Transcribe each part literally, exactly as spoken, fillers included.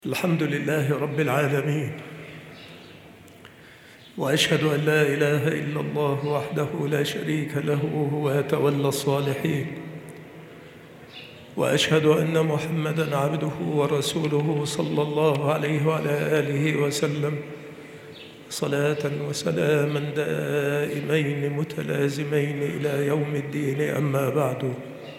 الحمد لله رب العالمين، وأشهد أن لا إله إلا الله وحده لا شريك له وهو يتولى الصالحين، وأشهد أن محمدًا عبده ورسوله صلى الله عليه وعلى آله وسلم صلاة وسلاما دائمين متلازمين إلى يوم الدين. أما بعد،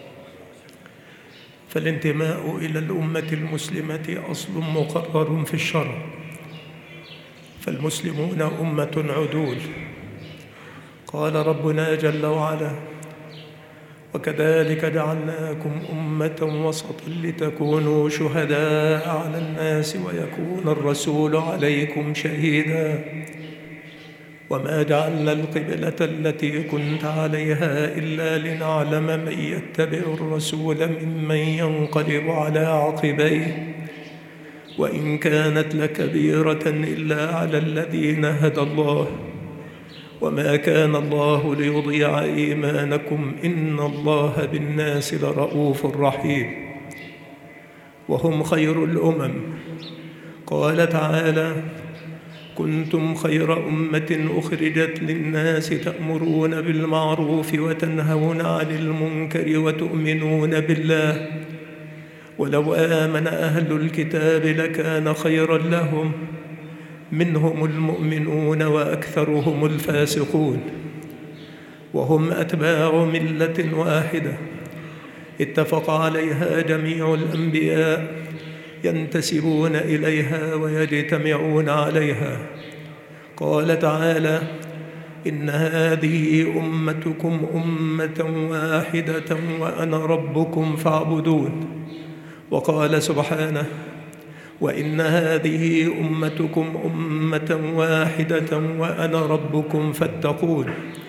فالانتماء إلى الأمة المسلمة أصل مقرر في الشرع، فالمسلمون أمة عدول. قال ربنا جل وعلا: وكذلك جعلناكم أمة وسطا لتكونوا شهداء على الناس ويكون الرسول عليكم شهيدا، وما جعلنا القبلة التي كنت عليها إلا لنعلم من يتبع الرسول ممن ينقلب على عقبيه، وإن كانت لكبيرة إلا على الذين هدى الله، وما كان الله ليضيع إيمانكم إن الله بالناس لرؤوف رحيم. وهم خير الأمم. قال تعالى: كنتم خير أمة أخرجت للناس تأمرون بالمعروف وتنهون عن المنكر وتؤمنون بالله، ولو آمن أهل الكتاب لكان خيرا لهم، منهم المؤمنون وأكثرهم الفاسقون. وهم أتباع ملة واحدة اتفق عليها جميع الأنبياء، ينتسبون إليها ويجتمعون عليها. قال تعالى: إن هذه أمتكم أمة واحدة وأنا ربكم فاعبدون. وقال سبحانه: وإن هذه أمتكم أمة واحدة وأنا ربكم فاتقون.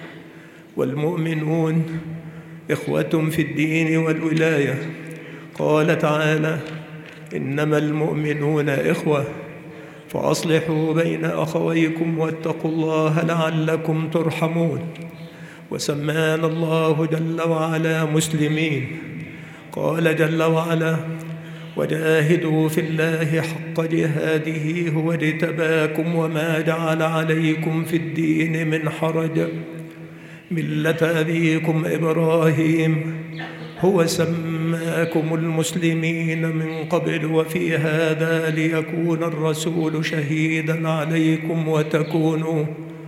والمؤمنون إخوة في الدين والولاية. قال تعالى: إنما المؤمنون إخوة فأصلحوا بين أخويكم واتقوا الله لعلكم ترحمون. وسمانا الله جل وعلا مسلمين. قال جل وعلا: وجاهدوا في الله حق جهاده هو اجتباكم وما جعل عليكم في الدين من حرج، ملة أبيكم إبراهيم هو سماكم المسلمين من قبل وفي هذا ليكون الرسول شهيدا عليكم وتكونوا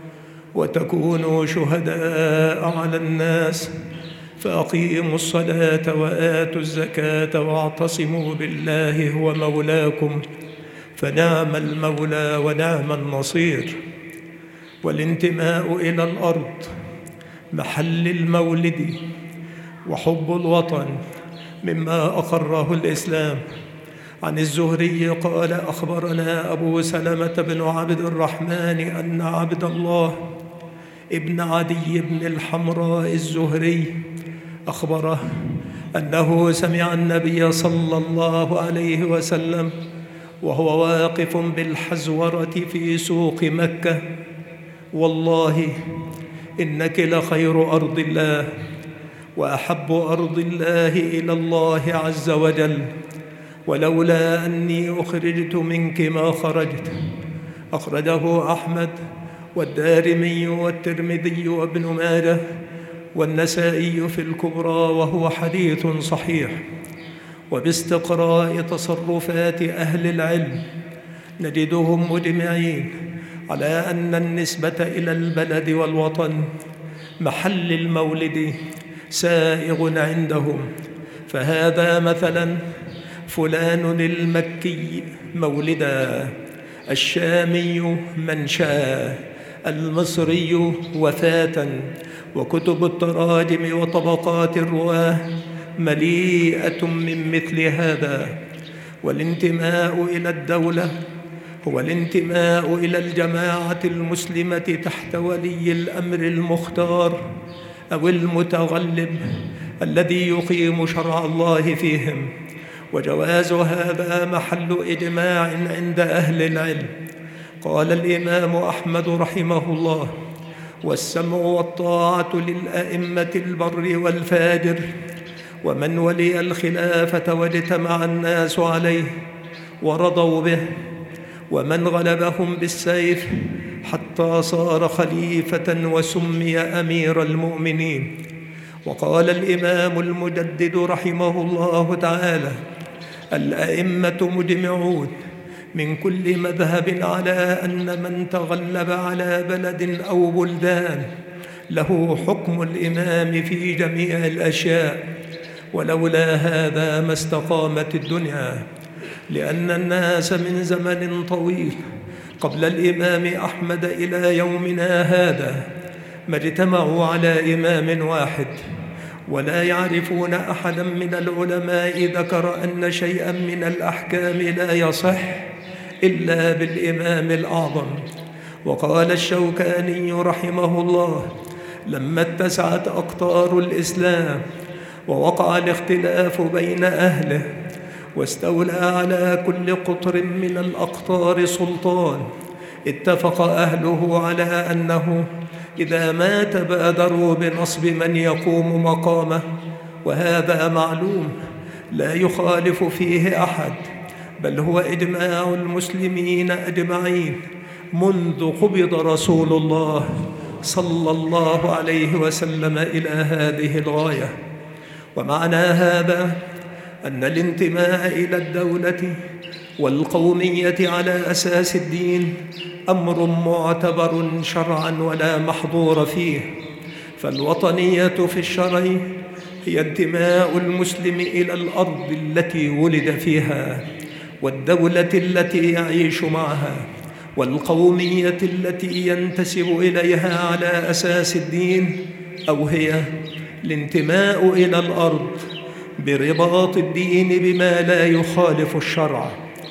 وتكونوا شهداء على الناس، فأقيموا الصلاة وآتوا الزكاة واعتصموا بالله هو مولاكم فنعم المولى ونعم النصير. والانتماء إلى الأرض محل المولد وحب الوطن مما أقره الإسلام. عن الزهري قال: أخبرنا أبو سلمة بن عبد الرحمن أن عبد الله ابن عدي بن الحمراء الزهري أخبره أنه سمع النبي صلى الله عليه وسلم وهو واقف بالحزورة في سوق مكة: والله إنك لخير أرض الله وأحب أرض الله إلى الله عز وجل، ولولا أني أخرجت منك ما خرجت. أخرجه أحمد والدارمي والترمذي وابن ماجه والنسائي في الكبرى، وهو حديث صحيح. وباستقراء تصرفات أهل العلم نجدهم مجمعين على أن النسبة إلى البلد والوطن محل المولد سائغ عندهم. فهذا مثلا: فلان المكي مولدا، الشامي منشأ، المصري وفاة. وكتب التراجم وطبقات الرواه مليئة من مثل هذا. والانتماء إلى الدولة هو الانتماء إلى الجماعة المسلمة تحت ولي الأمر المختار أو المتغلب الذي يقيم شرع الله فيهم. وجواز هذا محل إجماع عند أهل العلم. قال الإمام أحمد رحمه الله: والسمع والطاعة للأئمة البر والفاجر، ومن ولي الخلافة واجتمع الناس عليه ورضوا به، ومن غلبهم بالسيف حتى صار خليفة وسمي أمير المؤمنين. وقال الإمام المجدد رحمه الله تعالى: الأئمة مجمعون من كل مذهب على أن من تغلب على بلد أو بلدان له حكم الإمام في جميع الأشياء، ولولا هذا ما استقامت الدنيا، لأن الناس من زمن طويل قبل الإمام أحمد إلى يومنا هذا ما اجتمعوا على إمام واحد، ولا يعرفون أحدا من العلماء ذكر أن شيئا من الأحكام لا يصح إلا بالإمام الأعظم. وقال الشوكاني رحمه الله: لما اتسعت أقطار الإسلام ووقع الاختلاف بين أهله واستولى على كل قطر من الأقطار سلطان، اتفق أهله على أنه إذا مات بادروا بنصب من يقوم مقامه، وهذا معلوم لا يخالف فيه أحد، بل هو إجماع المسلمين أجمعين منذ قبض رسول الله صلى الله عليه وسلم إلى هذه الغاية. ومعنى هذا أن الانتماء إلى الدولة والقومية على أساس الدين أمر معتبر شرعا ولا محظور فيه، فالوطنية في الشرع هي انتماء المسلم إلى الأرض التي ولد فيها، والدولة التي يعيش معها، والقومية التي ينتسب إليها على أساس الدين، أو هي الانتماء إلى الأرض برباط الدين بما لا يخالف الشرع.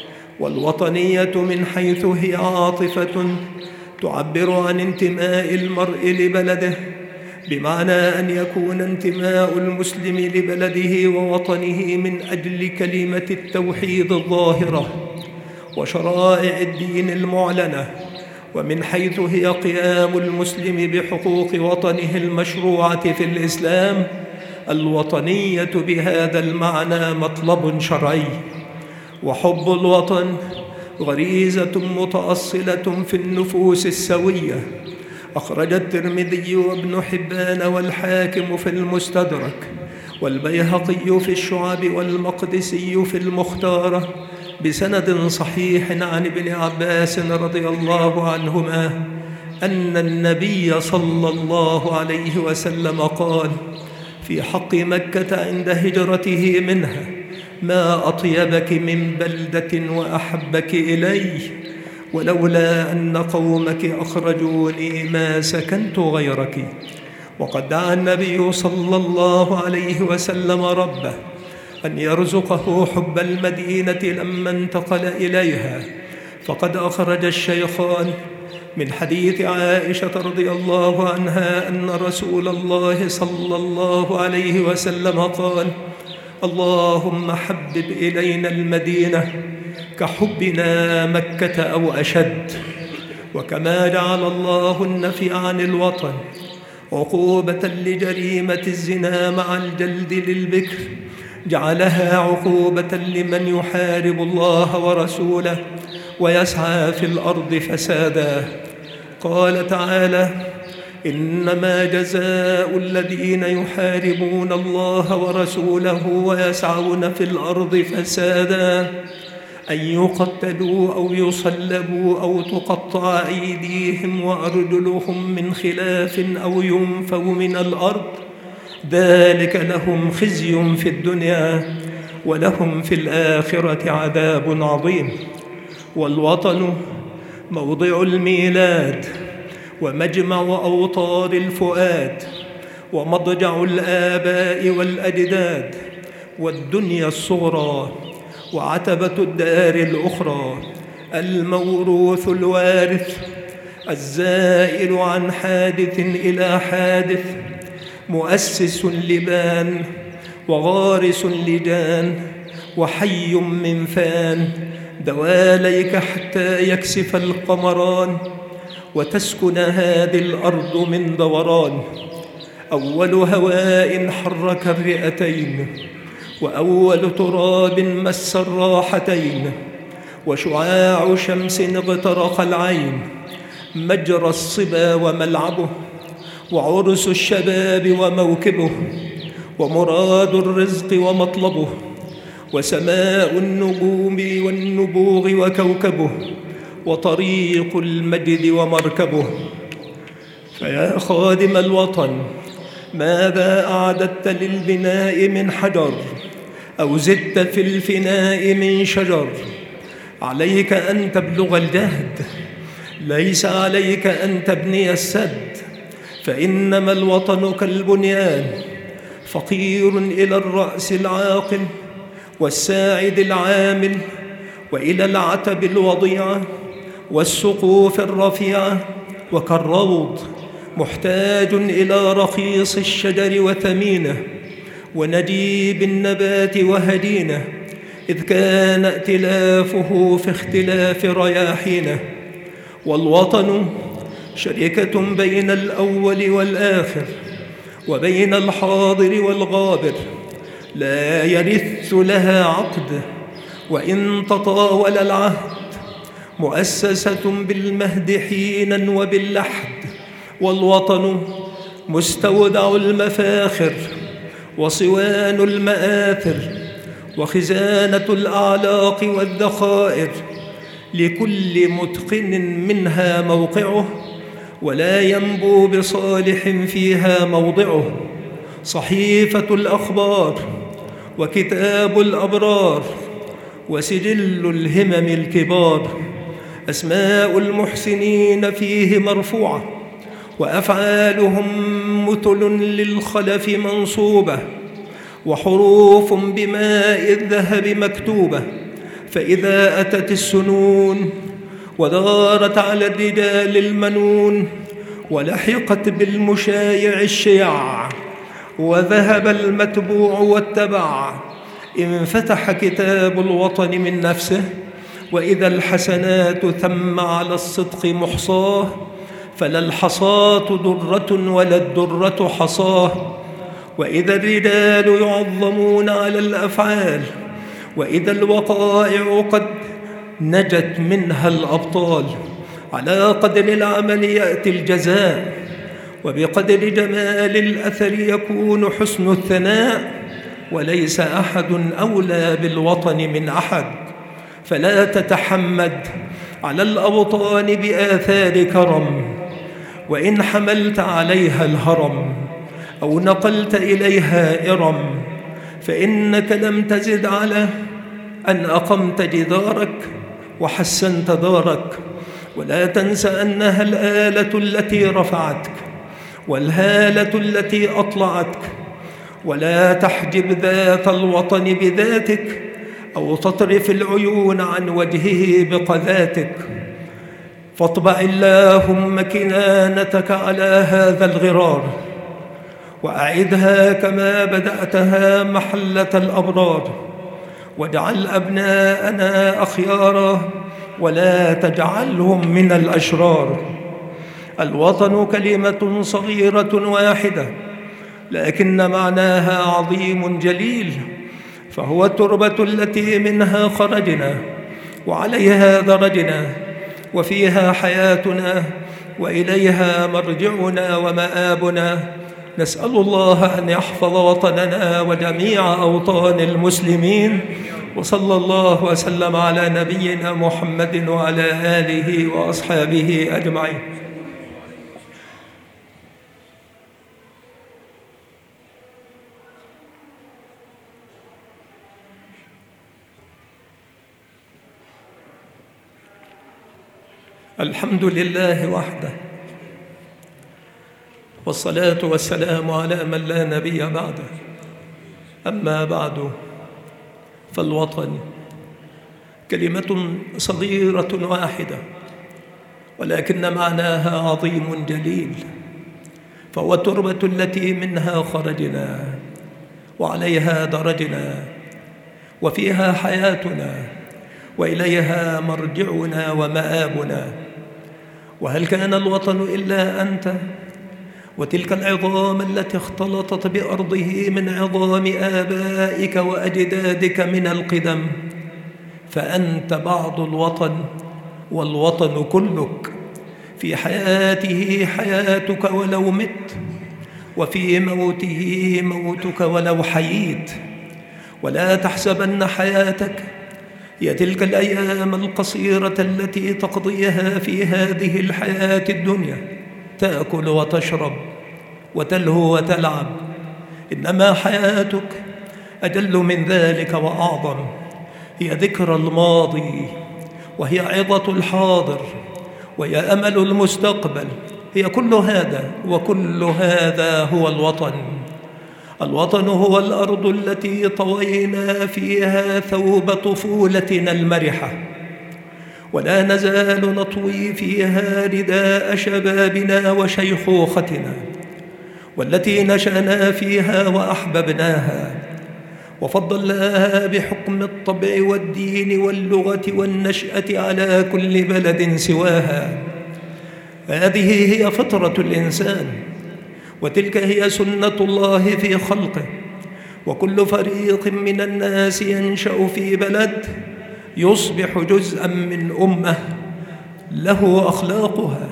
والوطنية من حيث هي عاطفة تعبر عن انتماء المرء لبلده، بمعنى أن يكون انتماء المسلم لبلده ووطنه من أجل كلمة التوحيد الظاهرة وشرائع الدين المعلنة، ومن حيث هي قيام المسلم بحقوق وطنه المشروعة في الإسلام. الوطنية بهذا المعنى مطلب شرعي، وحب الوطن غريزة متأصلة في النفوس السوية. أخرج الترمذي وابن حبان والحاكم في المستدرك والبيهقي في الشعب والمقدسي في المختارة بسند صحيح عن ابن عباس رضي الله عنهما أن النبي صلى الله عليه وسلم قال في حق مكة عند هجرته منها: ما أطيبك من بلدة وأحبك إلي، ولولا أن قومك أخرجوني ما سكنت غيرك. وقد دعا النبي صلى الله عليه وسلم ربه أن يرزقه حب المدينة لما انتقل إليها، فقد أخرج الشيخان من حديث عائشة رضي الله عنها أن رسول الله صلى الله عليه وسلم قال: اللهم حبب إلينا المدينة كحبنا مكة أو أشد. وكما جعل الله النفي عن الوطن عقوبة لجريمة الزنا مع الجلد للبكر، جعلها عقوبة لمن يحارب الله ورسوله ويسعى في الأرض فسادا. قال تعالى: إنما جزاء الذين يحاربون الله ورسوله ويسعون في الأرض فسادا أن يقتلوا أو يصلبوا أو تقطع أيديهم وأرجلهم من خلاف أو ينفوا من الأرض، ذلك لهم خزي في الدنيا ولهم في الآخرة عذاب عظيم. والوطن موضع الميلاد ومجمع أوطار الفؤاد ومضجع الآباء والأجداد، والدنيا الصغرى وعتبة الدار الأخرى، الموروث الوارث، الزائل عن حادث إلى حادث، مؤسس لبان وغارس لجان وحي من فان، دواليك حتى يكسف القمران وتسكن هذه الأرض من دوران. أول هواء حرك الرئتين، وأول تراب مس الراحتين، وشعاع شمس اغترق العين، مجرى الصبا وملعبه، وعرس الشباب وموكبه، ومراد الرزق ومطلبه، وسماء النجوم والنبوغ وكوكبه، وطريق المجد ومركبه. فيا خادم الوطن، ماذا أعددت للبناء من حجر، أو زدت في الفناء من شجر؟ عليك أن تبلغ الجهد، ليس عليك أن تبني السد، فإنما الوطن كالبنيان، فقير إلى الرأس العاقل والساعد العامل، وإلى العتب الوضيعة والسقوف الرفيعة، وكالروض محتاج إلى رخيص الشجر وثمينه، ونجيب النبات وهدينه، إذ كان ائتلافه في اختلاف رياحينه. والوطن شركة بين الأول والآخر، وبين الحاضر والغابر، لا يرث لها عقد وإن تطاول العهد، مؤسسة بالمهد حينا وباللحد. والوطن مستودع المفاخر، وصوان المآثر، وخزانة الأعلاق والذخائر، لكل متقن منها موقعه، ولا ينبو بصالح فيها موضعه. صحيفة الأخبار، وكتاب الأبرار، وسجل الهمم الكبار، أسماء المحسنين فيه مرفوعة، وأفعالهم مثل للخلف منصوبة، وحروف بماء الذهب مكتوبة. فإذا أتت السنون ودارت على الرجال المنون، ولحقت بالمشايع الشيع، وذهب المتبوع واتبع، انفتح كتاب الوطن من نفسه. وإذا الحسنات ثم على الصدق محصاه، فلا الحصاة درة ولا الدرة حصاه. وإذا الرجال يعظمون على الأفعال، وإذا الوقائع قد نجت منها الأبطال، على قدر العمل يأتي الجزاء، وبقدر جمال الأثر يكون حسن الثناء، وليس أحد أولى بالوطن من أحد. فلا تتحمد على الأوطان بآثار كرم، وإن حملت عليها الهرم أو نقلت إليها إرم، فإنك لم تزد على أن أقمت جدارك وحسنت دارك. ولا تنس أنها الآلة التي رفعتك، والهالة التي أطلعتك. ولا تحجب ذات الوطن بذاتك، أو تطرف العيون عن وجهه بقذاتك. فاطبع اللهم كنانتك على هذا الغرار، وأعدها كما بدأتها محلة الأبرار، واجعل أبناءنا أخيارا، ولا تجعلهم من الأشرار. الوطن كلمة صغيرة واحدة، لكن معناها عظيم جليل، فهو التربة التي منها خرجنا، وعليها درجنا، وفيها حياتنا، وإليها مرجعنا ومآبنا. نسأل الله أن يحفظ وطننا وجميع أوطان المسلمين، وصلى الله وسلم على نبينا محمد وعلى آله وأصحابه أجمعين. الحمد لله وحده، والصلاة والسلام على من لا نبي بعده. أما بعد، فالوطن كلمة صغيرة واحدة، ولكن معناها عظيم جليل، فهو التربة التي منها خرجنا، وعليها درجنا، وفيها حياتنا، وإليها مرجعنا ومآبنا. وهل كان الوطن إلا أنت وتلك العظام التي اختلطت بأرضه من عظام آبائك وأجدادك من القدم؟ فأنت بعض الوطن والوطن كلك. في حياته حياتك ولو مت، وفي موته موتك ولو حييت. ولا تحسبن حياتك هي تلك الأيام القصيرة التي تقضيها في هذه الحياة الدنيا، تأكل وتشرب وتلهو وتلعب. إنما حياتك أجل من ذلك وأعظم، هي ذكرى الماضي، وهي عظة الحاضر، وهي أمل المستقبل. هي كل هذا، وكل هذا هو الوطن. الوطن هو الأرض التي طوينا فيها ثوب طفولتنا المرحة، ولا نزال نطوي فيها رداء شبابنا وشيخوختنا، والتي نشأنا فيها وأحببناها وفضلناها بحكم الطبع والدين واللغة والنشأة على كل بلد سواها. هذه هي فطرة الإنسان، وتلك هي سنة الله في خلقه. وكل فريق من الناس ينشأ في بلد يصبح جزءا من أمة له أخلاقها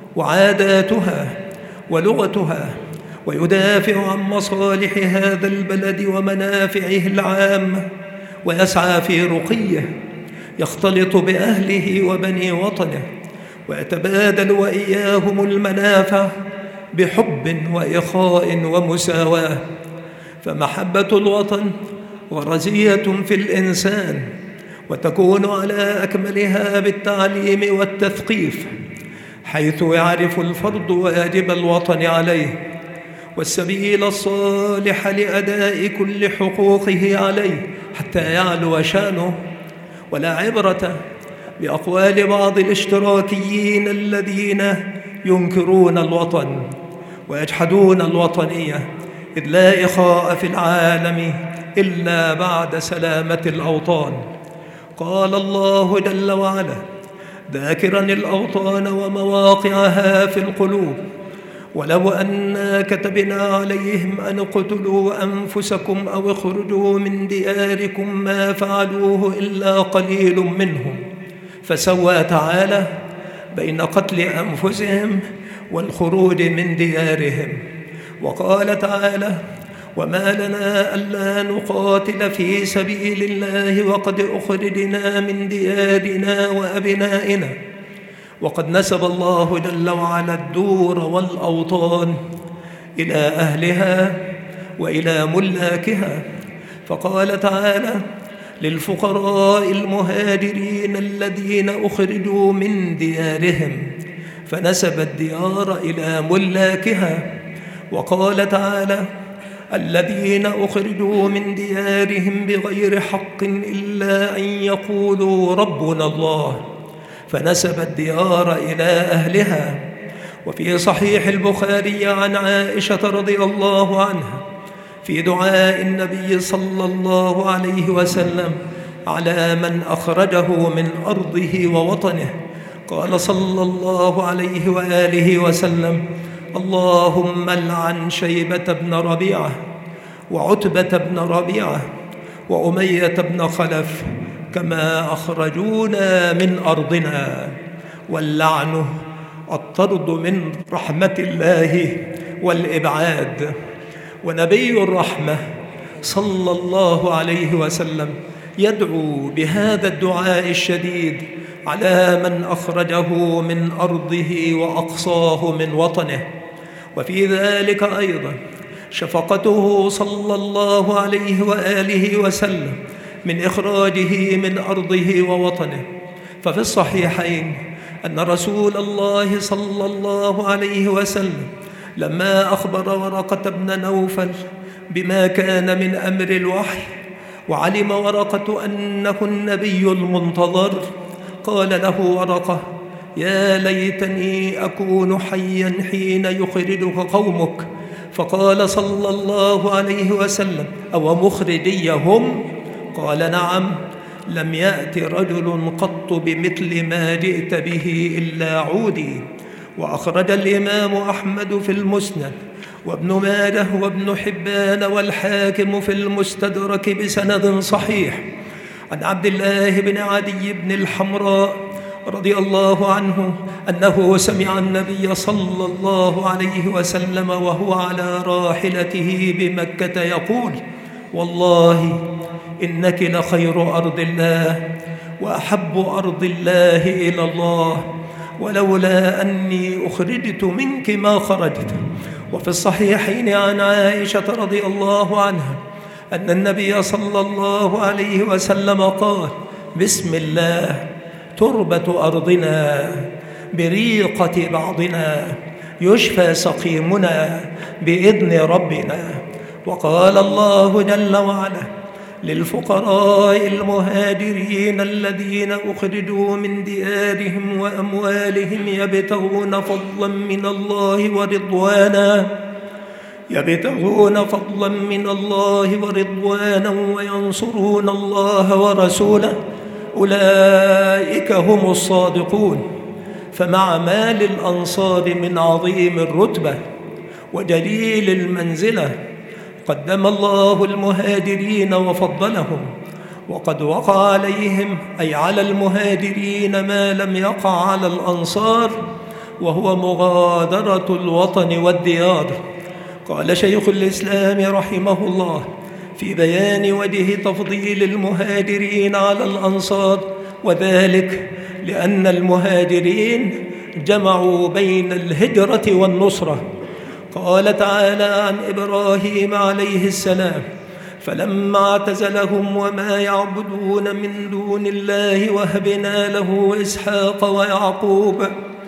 وعاداتها ولغتها، ويدافع عن مصالح هذا البلد ومنافعه العامة، ويسعى في رقيه، يختلط بأهله وبني وطنه، ويتبادل وإياهم المنافع بحب وإخاء ومساواة. فمحبة الوطن غرزية في الإنسان، وتكون على أكملها بالتعليم والتثقيف، حيث يعرف الفرد واجب الوطن عليه والسبيل الصالح لأداء كل حقوقه عليه حتى يعلو شأنه. ولا عبرة بأقوال بعض الاشتراكيين الذين ينكرون الوطن ويجحدون الوطنية، إذ لا إخاء في العالم إلا بعد سلامة الأوطان. قال الله جل وعلا ذاكرا الأوطان ومواقعها في القلوب: ولو أنا كتبنا عليهم أن اقتلوا أنفسكم أو اخرجوا من دياركم ما فعلوه إلا قليل منهم. فسوى تعالى بين قتل أنفسهم والخروج من ديارهم. وقال تعالى: وما لنا ألا نقاتل في سبيل الله وقد أخرجنا من ديارنا وأبنائنا. وقد نسب الله جل وعلا الدور والأوطان إلى أهلها وإلى ملاكها، فقال تعالى: للفقراء المهاجرين الذين أخرجوا من ديارهم، فنسب الديار إلى ملاكها. وقال تعالى: الذين أخرجوا من ديارهم بغير حق إلا أن يقولوا ربنا الله، فنسب الديار إلى أهلها. وفي صحيح البخاري عن عائشة رضي الله عنها في دعاء النبي صلى الله عليه وسلم على من أخرجه من أرضه ووطنه، قال صلى الله عليه وآله وسلم: اللهم لعن شيبة بن ربيعة وعتبة بن ربيعة وأمية بن خلف كما أخرجونا من أرضنا. واللعن الطرد من رحمة الله والإبعاد. ونبي الرحمة صلى الله عليه وسلم يدعو بهذا الدعاء الشديد على من أخرجه من أرضه وأقصاه من وطنه. وفي ذلك أيضا شفقته صلى الله عليه وآله وسلم من إخراجه من أرضه ووطنه. ففي الصحيحين أن رسول الله صلى الله عليه وسلم لما أخبر ورقة بن نوفل بما كان من أمر الوحي، وعلم ورقة أنه النبي المنتظر، قال له ورقة: يا ليتني أكون حيا حين يخرجك قومك. فقال صلى الله عليه وسلم: أو مخرجيهم؟ قال: نعم، لم يأت رجل قط بمثل ما جئت به إلا عودي. وأخرج الإمام أحمد في المسند، وابن ماجه وابن حبان والحاكم في المستدرك بسند صحيح عن عبد الله بن عدي بن الحمراء رضي الله عنه أنه سمع النبي صلى الله عليه وسلم وهو على راحلته بمكة يقول: والله إنك لخير أرض الله وأحب أرض الله إلى الله، ولولا أني أخرجت منك ما خرجت. وفي الصحيحين عن عائشة رضي الله عنها أن النبي صلى الله عليه وسلم قال: بسم الله تربة أرضنا بريقة بعضنا يشفى سقيمنا بإذن ربنا. وقال الله جل وعلا: للفقراء المهاجرين الذين أخرجوا من ديارهم وأموالهم يبتغون فضلا من الله ورضوانا يبتغون فضلا من الله ورضوانا وينصرون الله ورسوله أولئك هم الصادقون. فمع ما للأنصار من عظيم الرتبة وجليل المنزلة قدم الله المهاجرين وفضلهم، وقد وقع عليهم أي على المهاجرين ما لم يقع على الأنصار، وهو مغادرة الوطن والديار. قال شيخ الإسلام رحمه الله في بيان وجه تفضيل المهاجرين على الأنصار: وذلك لأن المهاجرين جمعوا بين الهجرة والنصرة. قال تعالى عن إبراهيم عليه السلام: فلما اعتزلهم وما يعبدون من دون الله وهبنا له إسحاق ويعقوب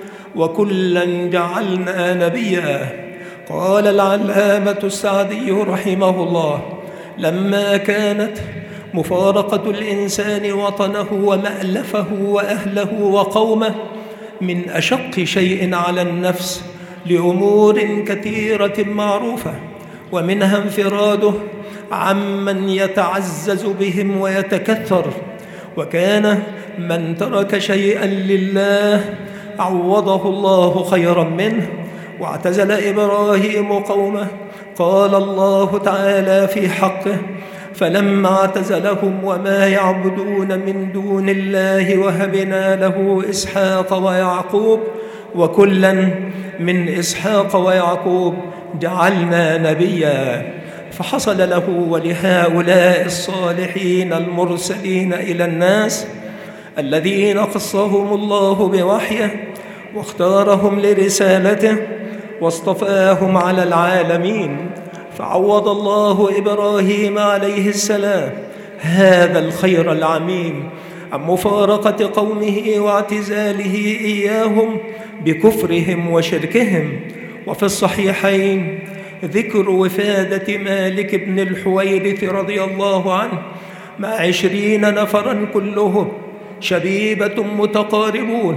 وكلا جعلنا نبيا. قال العلامة السعدي رحمه الله: لما كانت مفارقة الإنسان وطنه ومألفه وأهله وقومه من أشق شيء على النفس لأمور كثيرة معروفة، ومنها انفراده عمن يتعزز بهم ويتكثر، وكان من ترك شيئا لله عوضه الله خيرا منه. واعتزل إبراهيم قومه، قال الله تعالى في حقه: فلما اعتزلهم وما يعبدون من دون الله وهبنا له إسحاق ويعقوب وكلا من إسحاق ويعقوب جعلنا نبيا. فحصل له ولهؤلاء الصالحين المرسلين إلى الناس الذين قصهم الله بوحيه واختارهم لرسالته واصطفاهم على العالمين، فعوض الله إبراهيم عليه السلام هذا الخير العميم عن مفارقة قومه واعتزاله إياهم بكفرهم وشركهم. وفي الصحيحين ذكر وفادة مالك بن الحويرث رضي الله عنه مع عشرين نفرا كلهم شبيبة متقاربون،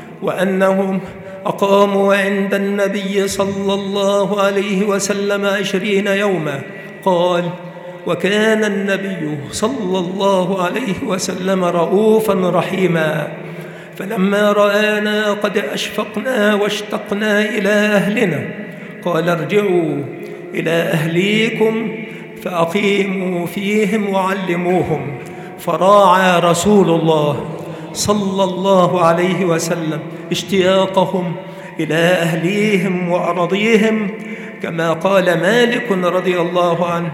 وأنهم أقاموا عند النبي صلى الله عليه وسلم عشرين يوما. قال: وكان النبي صلى الله عليه وسلم رؤوفا رحيما، فلما رآنا قد أشفقنا واشتقنا إلى أهلنا قال: ارجعوا إلى أهليكم فأقيموا فيهم وعلموهم. فراعى رسول الله صلى الله عليه وسلم اشتياقهم إلى أهليهم وأراضيهم، كما قال مالك رضي الله عنه: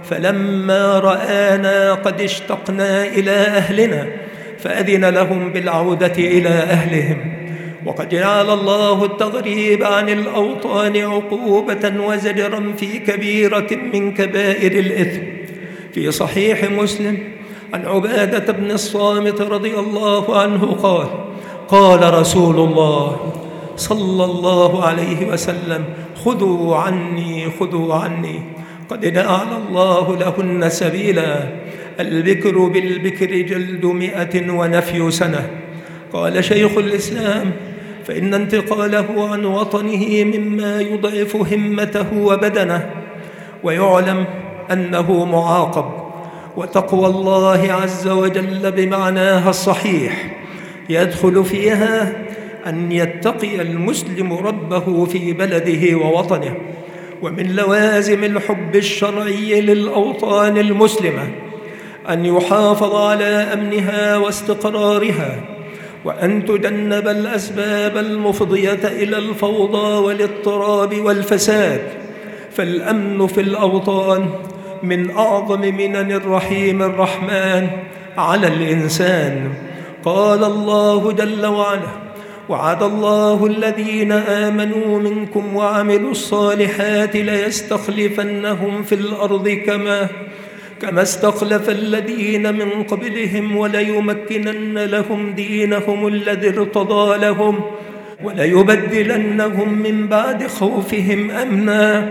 فلما رآنا قد اشتقنا إلى أهلنا فأذن لهم بالعودة إلى أهلهم. وقد جعل الله التغريب عن الأوطان عقوبة وزجرا في كبيرة من كبائر الإثم. في صحيح مسلم عن عبادة بن الصامت رضي الله عنه قال: قال رسول الله صلى الله عليه وسلم: خذوا عني خذوا عني قد جعل الله لهن سبيلا، البكر بالبكر جلد مئة ونفي سنة. قال شيخ الإسلام: فإن انتقاله عن وطنه مما يضعف همته وبدنه، ويعلم أنه معاقب. وتقوى الله عز وجل بمعناها الصحيح يدخل فيها أن يتقي المسلم ربه في بلده ووطنه. ومن لوازم الحب الشرعي للأوطان المسلمة أن يحافظ على أمنها واستقرارها، وأن تجنب الأسباب المفضية إلى الفوضى والاضطراب والفساد، فالأمن في الأوطان من أعظم منن الرحيم الرحمن على الإنسان. قال الله جل وعلا: وعد الله الذين آمنوا منكم وعملوا الصالحات ليستخلفنهم في الأرض كما كما استخلف الذين من قبلهم وليمكنن لهم دينهم الذي ارتضى لهم وليبدلنهم من بعد خوفهم أمنا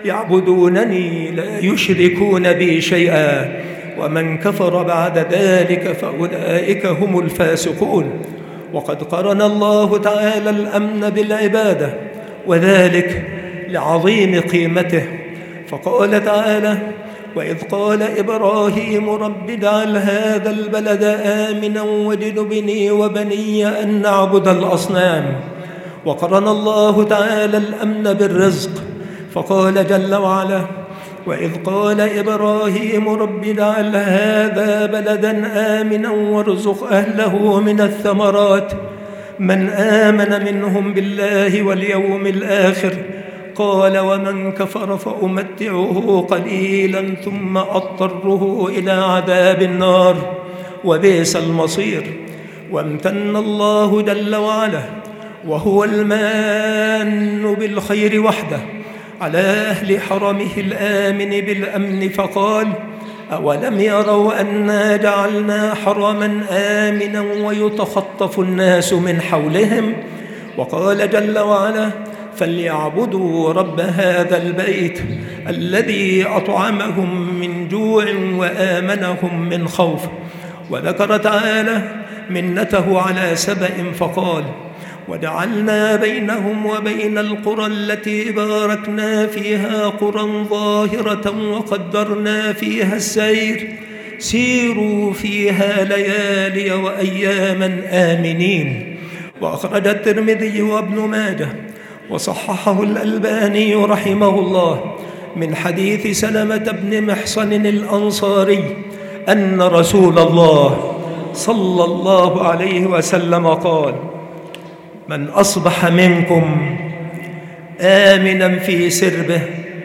يعبدونني لا يشركون بي شيئا ومن كفر بعد ذلك فأولئك هم الفاسقون. وقد قرن الله تعالى الأمن بالعبادة، وذلك لعظيم قيمته، فقال تعالى: وإذ قال إبراهيم رب اجعل هذا البلد آمنا واجنبني وبني أن نعبد الأصنام. وقرن الله تعالى الأمن بالرزق، فقال جل وعلا: وإذ قال إبراهيم رب اجعل هذا بلدا آمنا وارزق أهله من الثمرات من آمن منهم بالله واليوم الآخر قال ومن كفر فأمتعه قليلا ثم أضطره إلى عذاب النار وبئس المصير. وامتن الله جل وعلا وهو المان بالخير وحده على أهل حرمه الآمن بالأمن، فقال: أولم يروا أنا جعلنا حرما آمنا ويتخطف الناس من حولهم. وقال جل وعلا: فليعبدوا رب هذا البيت الذي أطعمهم من جوع وآمنهم من خوف. وذكر تعالى منته على سبأ فقال: وجعلنا بينهم وبين القرى التي باركنا فيها قرى ظاهرة وقدرنا فيها السير سيروا فيها ليالي وأياما آمنين. وأخرج الترمذي وابن ماجه وصححه الألباني رحمه الله من حديث سلمة بن محصن الأنصاري أن رسول الله صلى الله عليه وسلم قال: من أصبح منكم آمنا في سربه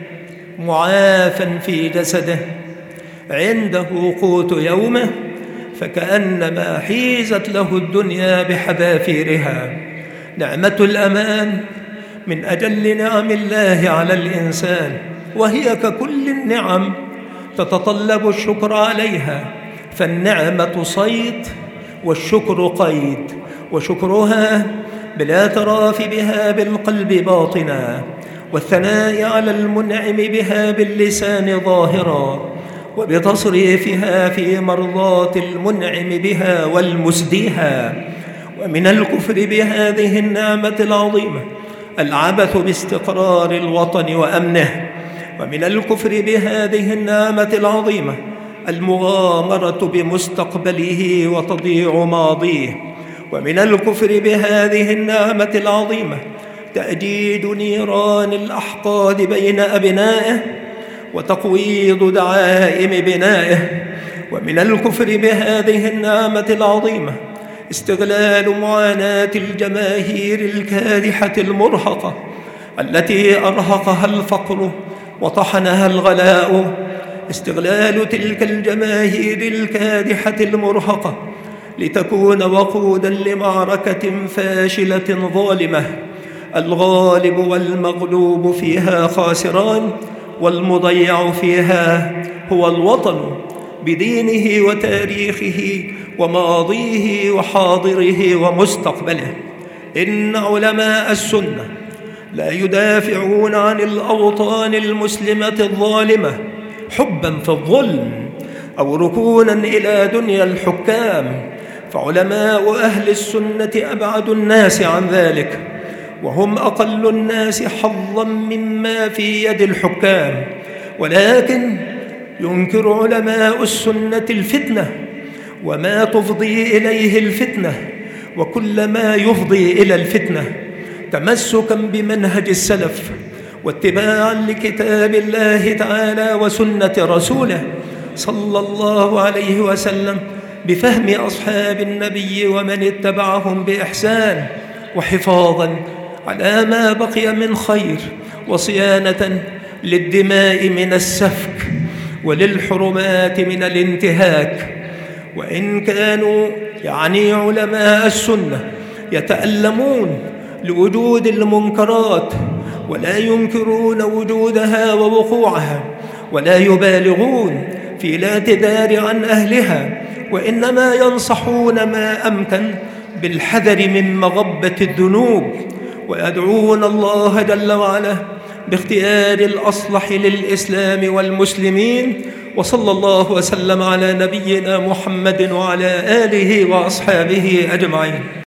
معافا في جسده عنده قوت يومه فكأنما حيزت له الدنيا بحذافيرها. نعمة الأمان من أجل نعم الله على الإنسان، وهي ككل النعم تتطلب الشكر عليها، فالنعمة صيد والشكر قيد، وشكرها بالاعتراف بها بالقلب باطنا، والثناء على المنعم بها باللسان ظاهرا، وبتصريفها في مرضاة المنعم بها والمسديها. ومن الكفر بهذه النعمة العظيمة العبث باستقرار الوطن وأمنه، ومن الكفر بهذه النعمة العظيمة المغامرة بمستقبله وتضييع ماضيه، ومن الكفر بهذه النعمة العظيمة تأجيج نيران الأحقاد بين أبنائه وتقويض دعائم بنائه، ومن الكفر بهذه النعمة العظيمة استغلال معاناة الجماهير الكادحة المرهقة التي أرهقها الفقر وطحنها الغلاء، استغلال تلك الجماهير الكادحة المرهقة لتكون وقودا لمعركة فاشلة ظالمة الغالب والمغلوب فيها خاسران، والمضيع فيها هو الوطن بدينه وتاريخه وماضيه وحاضره ومستقبله. إن علماء السنة لا يدافعون عن الأوطان المسلمة الظالمة حبا في الظلم أو ركونا إلى دنيا الحكام، فعلماء أهل السنة أبعد الناس عن ذلك، وهم أقل الناس حظا مما في يد الحكام. ولكن ينكر علماء السنة الفتنة وما تفضي إليه الفتنة وكل ما يفضي إلى الفتنة، تمسكا بمنهج السلف واتباعا لكتاب الله تعالى وسنة رسوله، صلى الله عليه وسلم بفهم أصحاب النبي ومن اتبعهم بإحسان، وحفاظا على ما بقي من خير، وصيانة للدماء من السفك وللحرمات من الانتهاك. وإن كانوا يعني علماء السنة يتألمون لوجود المنكرات ولا ينكرون وجودها ووقوعها، ولا يبالغون في الاعتذار عن أهلها، وإنما ينصحون ما أمكن بالحذر من مغبة الذنوب، ويدعون الله جل وعلا باختيار الأصلح للإسلام والمسلمين. وصلى الله وسلم على نبينا محمد وعلى آله وأصحابه أجمعين.